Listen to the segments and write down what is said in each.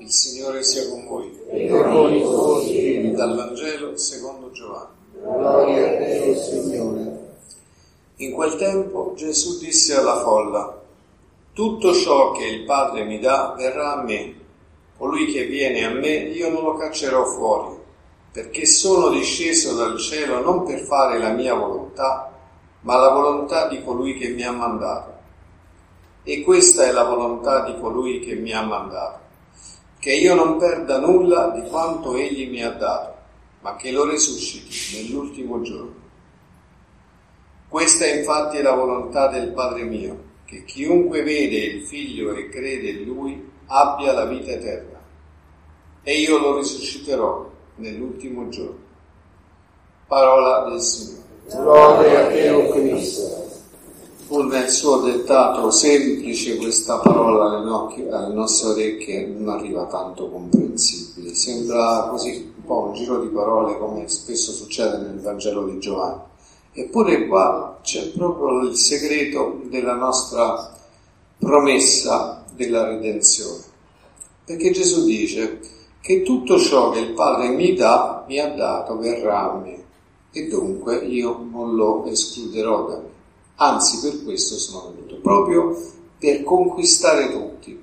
Il Signore sia con voi. E con il tuo spirito. Dal Vangelo secondo Giovanni. Gloria a te, Signore. In quel tempo Gesù disse alla folla: tutto ciò che il Padre mi dà verrà a me. Colui che viene a me io non lo caccerò fuori, perché sono disceso dal cielo non per fare la mia volontà, ma la volontà di colui che mi ha mandato. E questa è la volontà di colui che mi ha mandato, che io non perda nulla di quanto egli mi ha dato, ma che lo risusciti nell'ultimo giorno. Questa infatti è la volontà del Padre mio, che chiunque vede il Figlio e crede in Lui abbia la vita eterna, e io lo risusciterò nell'ultimo giorno. Parola del Signore. Gloria a te, o Cristo. Pur nel suo dettato semplice questa parola alle nostre orecchie non arriva tanto comprensibile, sembra così un po' un giro di parole come spesso succede nel Vangelo di Giovanni. Eppure qua c'è proprio il segreto della nostra promessa della redenzione, perché Gesù dice che tutto ciò che il Padre mi ha dato verrà a me, e dunque io non lo escluderò da me. Anzi, per questo sono venuto, proprio per conquistare tutti.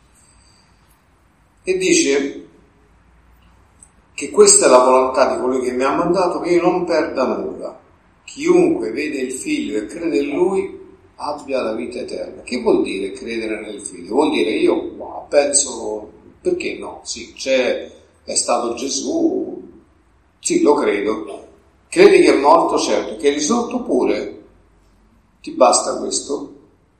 E dice che questa è la volontà di colui che mi ha mandato, che io non perda nulla. Chiunque vede il Figlio e crede in Lui abbia la vita eterna. Che vuol dire credere nel Figlio? Vuol dire io penso, perché no? Sì, è stato Gesù, sì, lo credo. Credi che è morto? Certo. Che è risorto pure? Ti basta questo?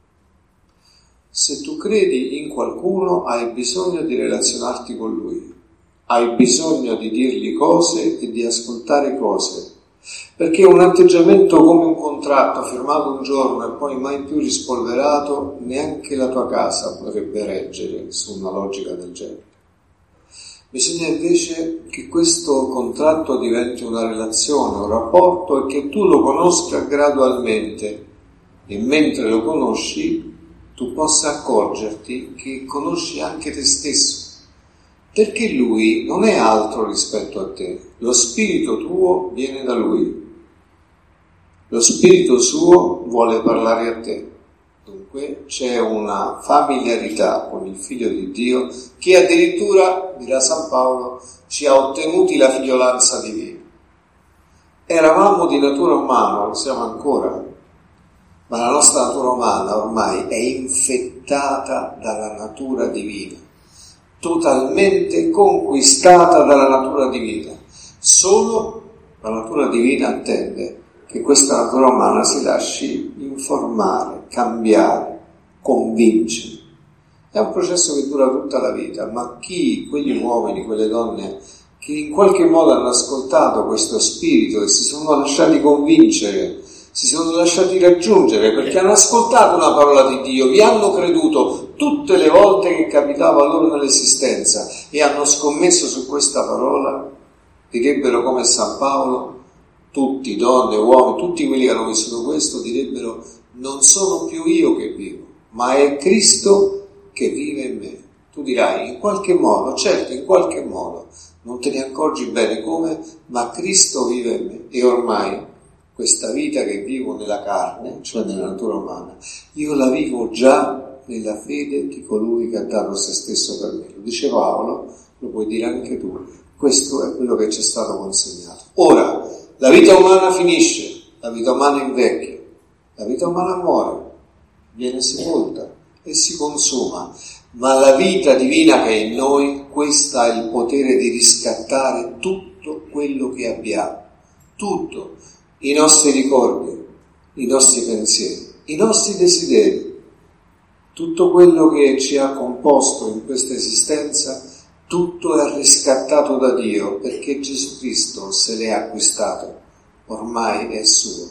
Se tu credi in qualcuno hai bisogno di relazionarti con lui, hai bisogno di dirgli cose e di ascoltare cose, perché un atteggiamento come un contratto firmato un giorno e poi mai più rispolverato, neanche la tua casa potrebbe reggere su una logica del genere. Bisogna invece che questo contratto diventi una relazione, un rapporto, e che tu lo conosca gradualmente. E mentre lo conosci, tu possa accorgerti che conosci anche te stesso, perché lui non è altro rispetto a te. Lo spirito tuo viene da lui, lo spirito suo vuole parlare a te. Dunque c'è una familiarità con il Figlio di Dio che addirittura, dirà San Paolo, ci ha ottenuti la figliolanza divina. Eravamo di natura umana, lo siamo ancora, ma la nostra natura umana ormai è infettata dalla natura divina, totalmente conquistata dalla natura divina. Solo la natura divina attende che questa natura umana si lasci informare, cambiare, convincere. È un processo che dura tutta la vita, ma quegli uomini, quelle donne che in qualche modo hanno ascoltato questo spirito e si sono lasciati convincere, si sono lasciati raggiungere perché hanno ascoltato una parola di Dio, vi hanno creduto tutte le volte che capitava loro nell'esistenza e hanno scommesso su questa parola, direbbero come San Paolo, tutti, donne, uomini, tutti quelli che hanno vissuto questo, direbbero: non sono più io che vivo, ma è Cristo che vive in me. Tu dirai, in qualche modo, certo, in qualche modo, non te ne accorgi bene come, ma Cristo vive in me, e ormai questa vita che vivo nella carne, cioè nella natura umana, io la vivo già nella fede di colui che ha dato se stesso per me. Lo dice Paolo, lo puoi dire anche tu. Questo è quello che ci è stato consegnato. Ora, la vita umana finisce, la vita umana invecchia, la vita umana muore, viene sepolta e si consuma, ma la vita divina che è in noi, questa ha il potere di riscattare tutto quello che abbiamo, tutto. I nostri ricordi, i nostri pensieri, i nostri desideri, tutto quello che ci ha composto in questa esistenza, tutto è riscattato da Dio, perché Gesù Cristo se l'è acquistato, ormai è suo.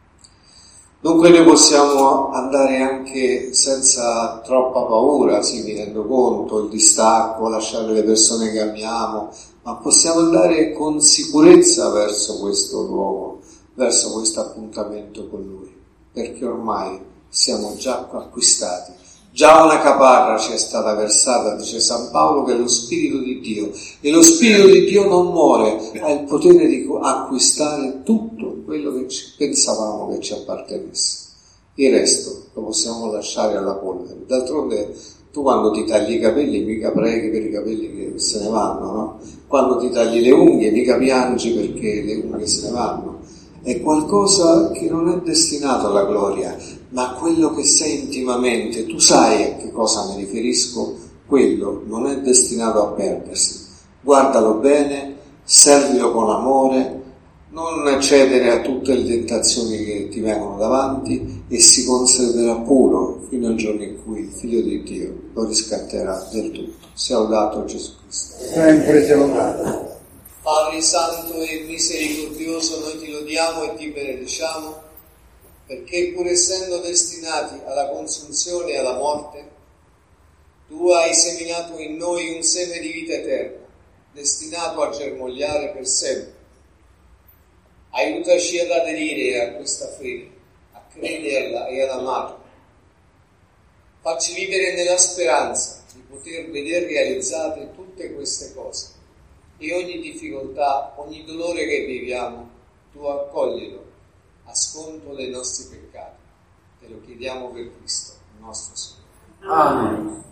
Dunque noi possiamo andare anche senza troppa paura, sì, mi rendo conto, il distacco, lasciare le persone che amiamo, ma possiamo andare con sicurezza verso questo luogo, verso questo appuntamento con Lui, perché ormai siamo già acquistati, Già una caparra ci è stata versata, dice San Paolo, che è lo Spirito di Dio, e lo Spirito di Dio non muore, ha il potere di acquistare tutto quello che pensavamo che ci appartenesse. Il resto lo possiamo lasciare alla polvere. D'altronde tu quando ti tagli i capelli mica preghi per i capelli che se ne vanno, no? Quando ti tagli le unghie mica piangi perché le unghie se ne vanno. È qualcosa che non è destinato alla gloria, ma quello che sei intimamente, tu sai a che cosa mi riferisco, quello non è destinato a perdersi. Guardalo bene, servilo con amore, non cedere a tutte le tentazioni che ti vengono davanti e si conserverà puro fino al giorno in cui il Figlio di Dio lo riscatterà del tutto. Sia lodato Gesù Cristo. Sempre sia lodato. Padre Santo e Misericordioso, noi ti lodiamo e ti benediciamo, perché pur essendo destinati alla consunzione e alla morte, tu hai seminato in noi un seme di vita eterna, destinato a germogliare per sempre. Aiutaci ad aderire a questa fede, a crederla e ad amarla. Facci vivere nella speranza di poter vedere realizzate tutte queste cose. E ogni difficoltà, ogni dolore che viviamo, tu accoglilo a sconto dei nostri peccati. Te lo chiediamo per Cristo, il nostro Signore. Amen.